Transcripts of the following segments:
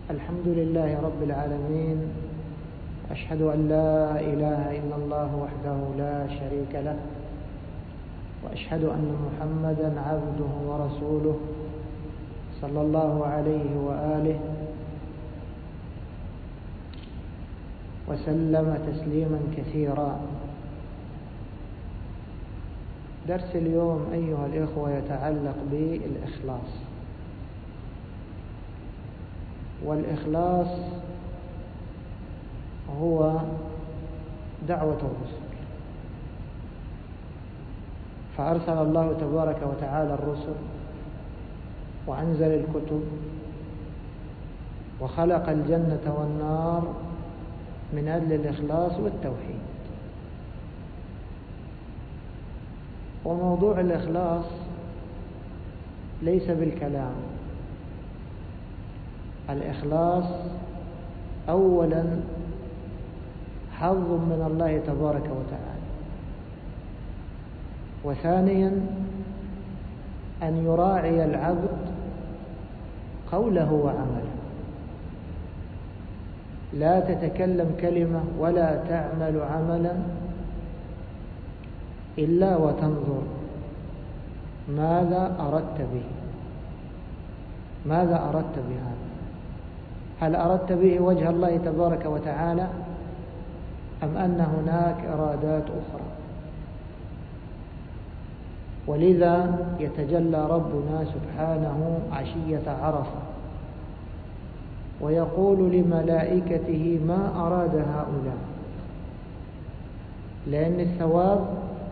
الحمد لله رب العالمين، أشهد أن لا إله إلا الله وحده لا شريك له، وأشهد أن محمدا عبده ورسوله صلى الله عليه وآله وسلم تسليما كثيرا. درس اليوم أيها الإخوة يتعلق بالإخلاص، والإخلاص هو دعوة الرسل، فأرسل الله تبارك وتعالى الرسل وأنزل الكتب وخلق الجنة والنار من أجل الإخلاص والتوحيد. وموضوع الإخلاص ليس بالكلام، الإخلاص أولا حظ من الله تبارك وتعالى، وثانيا أن يراعي العبد قوله وعمله، لا تتكلم كلمة ولا تعمل عملا إلا وتنظر ماذا أردت به، ماذا أردت بهذا؟ هل أردت به وجه الله تبارك وتعالى أم أن هناك إرادات أخرى؟ ولذا يتجلى ربنا سبحانه عشية عرفة ويقول لملائكته ما أراد هؤلاء، لأن الثواب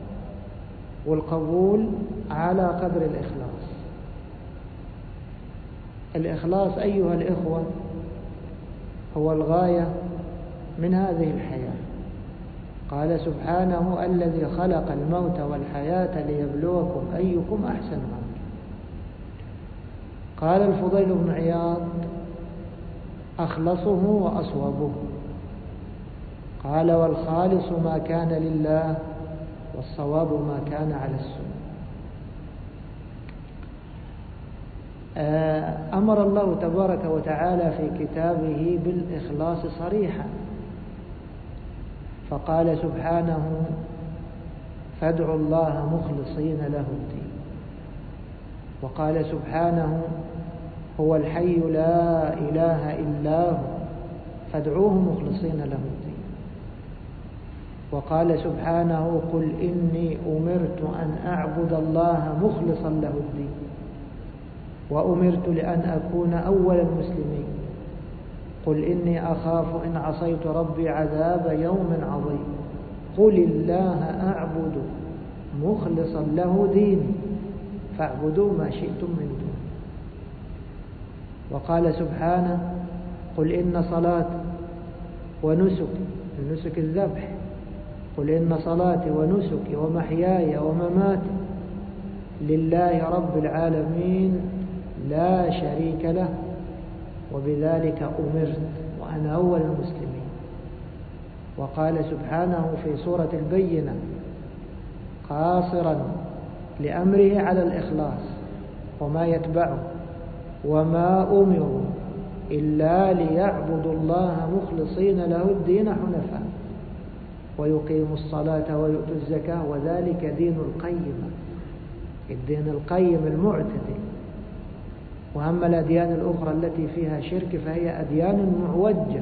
والقبول على قدر الإخلاص. الإخلاص أيها الإخوة هو الغاية من هذه الحياة. قال سبحانه الذي خلق الموت والحياة ليبلوكم أيكم أحسن عملا. قال الفضيل بن عياض أخلصه وأصوبه، قال والخالص ما كان لله والصواب ما كان على السنة. أمر الله تبارك وتعالى في كتابه بالإخلاص صريحا، فقال سبحانه فادعوا الله مخلصين له الدين، وقال سبحانه هو الحي لا إله إلا هو فادعوه مخلصين له الدين، وقال سبحانه قل إني أمرت أن أعبد الله مخلصا له الدين وأمرت لأن أكون أول المسلمين، قل إني أخاف إن عصيت ربي عذاب يوم عظيم، قل الله أعبد مخلصا له ديني فاعبدوا ما شئتم من دونه. وقال سبحانه قل إن صلاتي ونسكي، النسك الذبح، قل إن صلاتي ونسكي ومحياي ومماتي لله رب العالمين لا شريك له وبذلك أمرت وأنا أول المسلمين. وقال سبحانه في سورة البينة قاصرا لأمره على الإخلاص وما يتبعه وما أمروا إلا ليعبدوا الله مخلصين له الدين حنفاء ويقيموا الصلاة ويؤتوا الزكاة وذلك دين القيم، الدين القيم المعتدل. وأما الأديان الأخرى التي فيها شرك فهي أديان معوجة.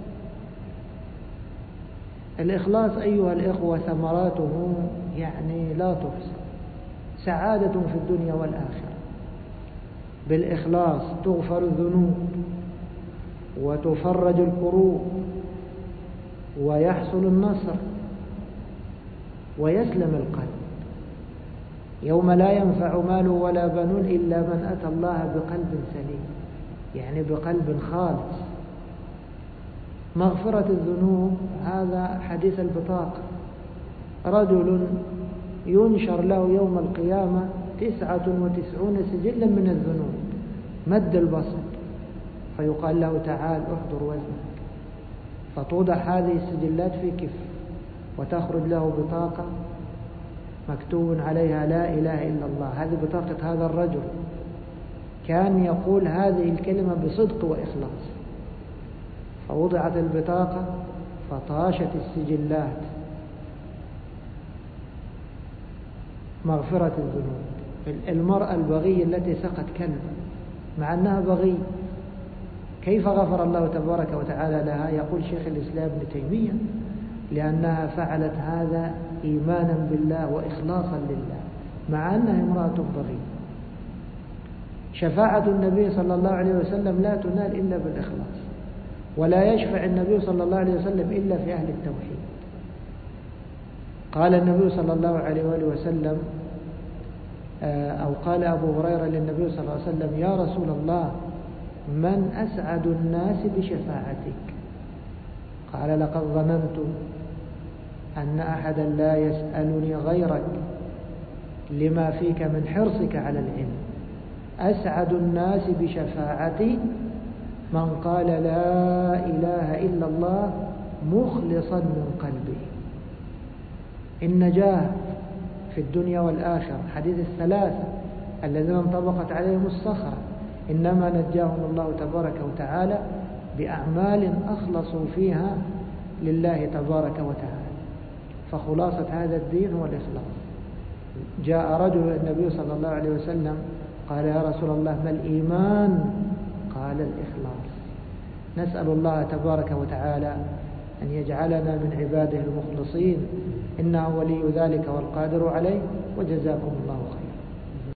الإخلاص أيها الإخوة ثمراته يعني لا تحصى، سعادة في الدنيا والآخرة. بالإخلاص تغفر الذنوب وتفرج الكروب ويحصل النصر ويسلم القلب يوم لا ينفع مال ولا بنون إلا من أتى الله بقلب سليم، يعني بقلب خالص. مغفرة الذنوب هذا حديث البطاقة، رجل ينشر له يوم القيامة 99 سجلا من الذنوب مد البصر، فيقال له تعال احضر وزنك، فتوضع هذه السجلات في كفر وتخرج له بطاقة مكتوب عليها لا إله إلا الله. هذه بطاقة هذا الرجل، كان يقول هذه الكلمة بصدق وإخلاص، فوضعت البطاقة فطاشت السجلات، مغفرة الذنوب. المرأة البغية التي سقت كلب مع أنها بغي، كيف غفر الله تبارك وتعالى لها؟ يقول شيخ الإسلام ابن تيمية لأنها فعلت هذا إيمانا بالله وإخلاصا لله مع أنها امرأة بغي. شفاعة النبي صلى الله عليه وسلم لا تنال إلا بالإخلاص، ولا يشفع النبي صلى الله عليه وسلم إلا في أهل التوحيد. قال النبي صلى الله عليه وآله وسلم أو قال أبو هريرة للنبي صلى الله عليه وسلم: يا رسول الله، من أسعد الناس بشفاعتك؟ قال: لقد ظننت أن أحدا لا يسألني غيرك لما فيك من حرصك على العلم. أسعد الناس بشفاعتي من قال لا إله إلا الله مخلصا من قلبه. النجاة في الدنيا والآخرة، حديث الثلاثة الذين انطبقت عليهم الصخرة إنما نجاهم الله تبارك وتعالى بأعمال أخلصوا فيها لله تبارك وتعالى. فخلاصة هذا الدين هو الإخلاص. جاء رجل النبي صلى الله عليه وسلم قال: يا رسول الله، ما الإيمان؟ قال: الإخلاص. نسأل الله تبارك وتعالى أن يجعلنا من عباده المخلصين، إنه ولي ذلك والقادر عليه، وجزاكم الله خيرا.